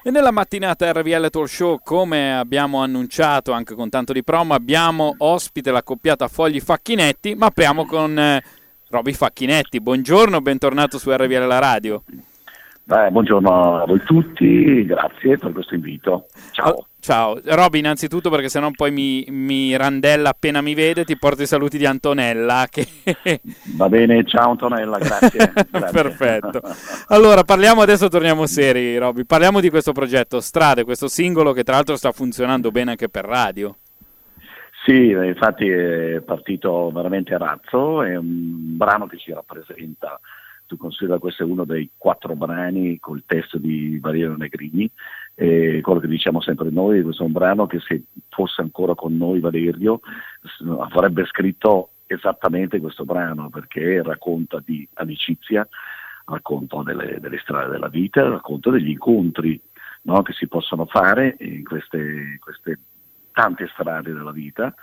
E nella mattinata RVL Talk Show, come abbiamo annunciato anche con tanto di promo, abbiamo ospite la coppiata Fogli Facchinetti, ma apriamo con Roby Facchinetti. Buongiorno, bentornato su RVL La Radio. Buongiorno a voi tutti, grazie per questo invito. Ciao. Ciao, Roby, innanzitutto, perché sennò poi mi randella appena mi vede, ti porto i saluti di Antonella. Che... Va bene, ciao Antonella, grazie. Perfetto. Allora, torniamo seri, Roby. Parliamo di questo progetto Strade, questo singolo che tra l'altro sta funzionando bene anche per radio. Sì, infatti è partito veramente a razzo, è un brano che ci rappresenta. Tu considera questo è uno dei 4 brani col testo di Valerio Negrini, e quello che diciamo sempre noi, questo è un brano che se fosse ancora con noi Valerio avrebbe scritto esattamente questo brano, perché racconta di amicizia, racconta delle strade della vita, racconta degli incontri, no, che si possono fare in queste tante strade della vita.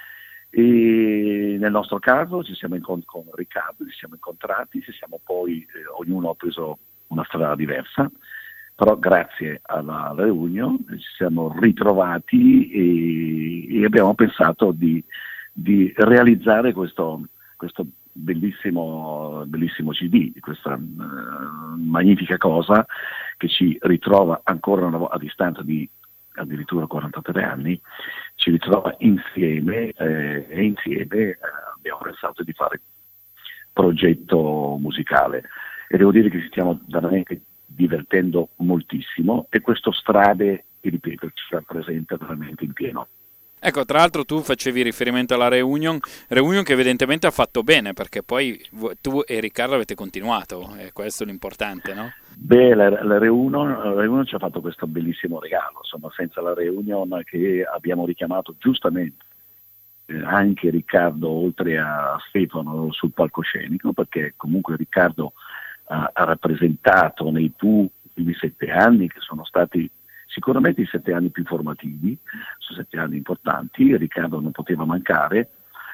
E nel nostro caso ci siamo con Riccardo, ci siamo incontrati, poi ognuno ha preso una strada diversa, però grazie alla reunion ci siamo ritrovati e abbiamo pensato di realizzare questo bellissimo CD, questa magnifica cosa che ci ritrova ancora a distanza di addirittura 43 anni, ci ritrova insieme e insieme abbiamo pensato di fare progetto musicale e devo dire che ci stiamo veramente divertendo moltissimo e questo Strade, ripeto, ci rappresenta veramente in pieno. Ecco, tra l'altro tu facevi riferimento alla reunion che evidentemente ha fatto bene, perché poi tu e Riccardo avete continuato, e questo è l'importante, no? Beh, la reunion ci ha fatto questo bellissimo regalo, insomma, senza la reunion che abbiamo richiamato giustamente anche Riccardo oltre a Stefano sul palcoscenico, perché comunque Riccardo ha rappresentato nei primi 7 anni, che sono stati sicuramente i 7 anni più formativi, sono 7 anni importanti, Riccardo non poteva mancare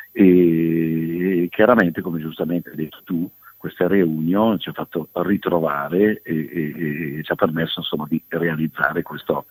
e chiaramente, come giustamente hai detto tu, questa reunion ci ha fatto ritrovare e ci ha permesso insomma di realizzare questo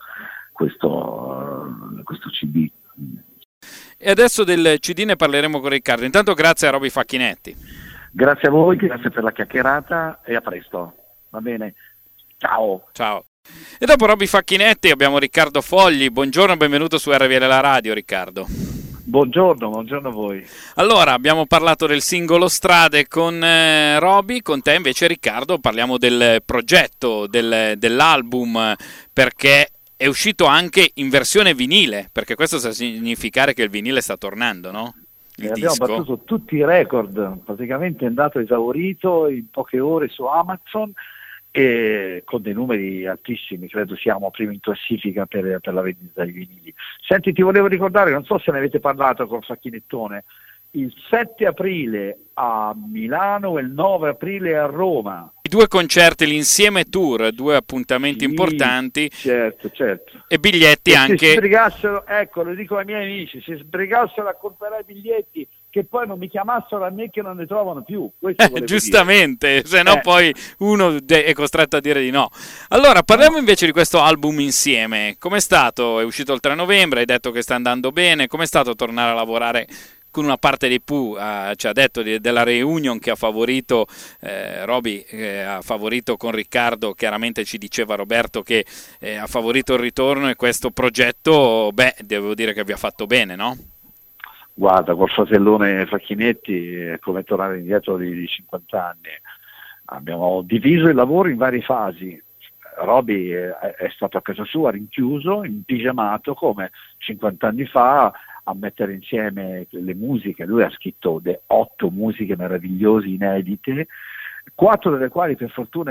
CD. E adesso del CD ne parleremo con Riccardo. Intanto grazie a Roby Facchinetti. Grazie a voi, grazie per la chiacchierata e a presto. Va bene? Ciao. Ciao. E dopo Roby Facchinetti abbiamo Riccardo Fogli. Buongiorno e benvenuto su RVL La Radio, Riccardo. Buongiorno a voi. Allora, abbiamo parlato del singolo Strade con Roby, con te invece Riccardo parliamo del progetto, dell'album, perché è uscito anche in versione vinile, perché questo sta a significare che il vinile sta tornando, no? Abbiamo battuto tutti i record, praticamente è andato esaurito in poche ore su Amazon e con dei numeri altissimi, credo siamo primi in classifica per la vendita di vinili. Senti, ti volevo ricordare, non so se ne avete parlato con Facchinettone, il 7 aprile a Milano e il 9 aprile a Roma. I 2 concerti, l'insieme tour, 2 appuntamenti importanti. Certo. E biglietti e anche. Se sbrigassero, ecco, lo dico ai miei amici, se sbrigassero a comprare i biglietti, che poi non mi chiamassero a me che non ne trovano più. Giustamente, se no poi uno è costretto a dire di no. Allora, parliamo invece di questo album insieme. Com'è stato? È uscito il 3 novembre, hai detto che sta andando bene. Com'è stato tornare a lavorare con una parte dei Pooh? Ci ha detto della reunion che ha favorito Roby, ha favorito con Riccardo, chiaramente ci diceva Roberto che ha favorito il ritorno, e questo progetto, devo dire che vi ha fatto bene, no? Guarda, col fratellone Facchinetti è come tornare indietro di 50 anni. Abbiamo diviso il lavoro in varie fasi. Roby è stato a casa sua rinchiuso, in pigiamato, come 50 anni fa, a mettere insieme le musiche. Lui ha scritto 8 musiche meravigliose, inedite, 4 delle quali per fortuna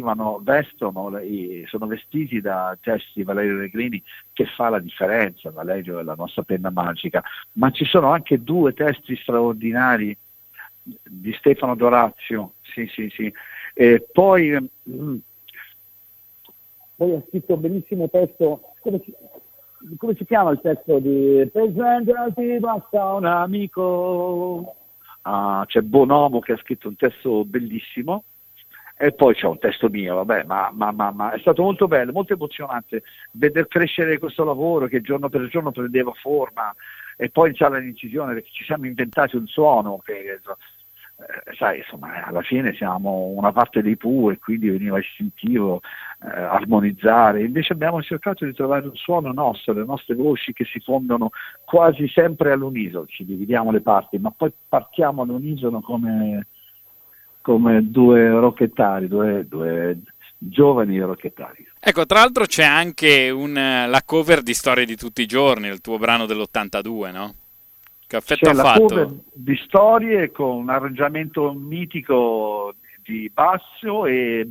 sono vestiti da testi di Valerio Negrini, che fa la differenza. Valerio è la nostra penna magica, ma ci sono anche 2 testi straordinari di Stefano Dorazio, sì. E poi ha scritto un bellissimo testo, come si chiama il testo di Presentati basta un amico? C'è Bonomo che ha scritto un testo bellissimo, E poi c'è un testo mio, vabbè, ma è stato molto bello, molto emozionante vedere crescere questo lavoro che giorno per giorno prendeva forma, e poi in sala di incisione perché ci siamo inventati un suono che sai, insomma, alla fine siamo una parte dei Pooh e quindi veniva istintivo armonizzare, invece abbiamo cercato di trovare un suono nostro, le nostre voci che si fondono quasi sempre all'unisono, ci dividiamo le parti, ma poi partiamo all'unisono come due rocchettari, due giovani rocchettari. Ecco, tra l'altro c'è anche la cover di Storie di tutti i giorni, il tuo brano dell'82, no? Che effetto C'è ha la fatto? cover di Storie con un arrangiamento mitico di basso e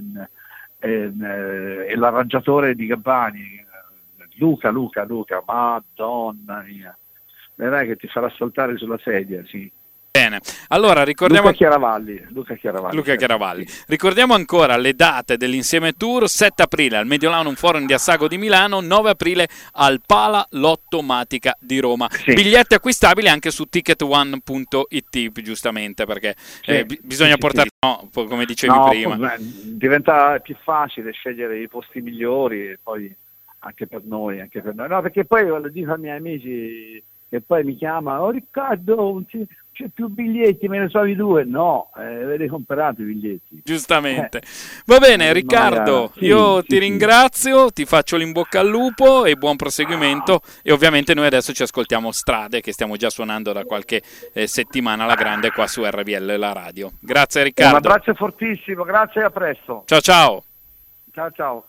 l'arrangiatore di Gabbani, Luca, madonna mia, vedrai che ti farà saltare sulla sedia, sì. Bene, allora ricordiamo Luca Chiaravalli. Ricordiamo ancora le date dell'Insieme Tour: 7 aprile al Mediolanum Forum di Assago di Milano, 9 aprile al Pala Lottomatica di Roma. Sì. Biglietti acquistabili anche su ticketone.it, giustamente, perché bisogna portare, no, come dicevi prima. Diventa più facile scegliere i posti migliori, e poi anche per noi. No, perché poi lo dico ai miei amici che poi mi chiamano: Riccardo, c'è più biglietti, me ne trovi 2? No, avete comprato i biglietti. Giustamente. Va bene, Riccardo, io ti ringrazio, ti faccio l'in bocca al lupo e buon proseguimento, e ovviamente noi adesso ci ascoltiamo Strade, che stiamo già suonando da qualche settimana alla grande qua su RBL, la radio. Grazie Riccardo. Un abbraccio fortissimo, grazie e a presto. Ciao. Ciao.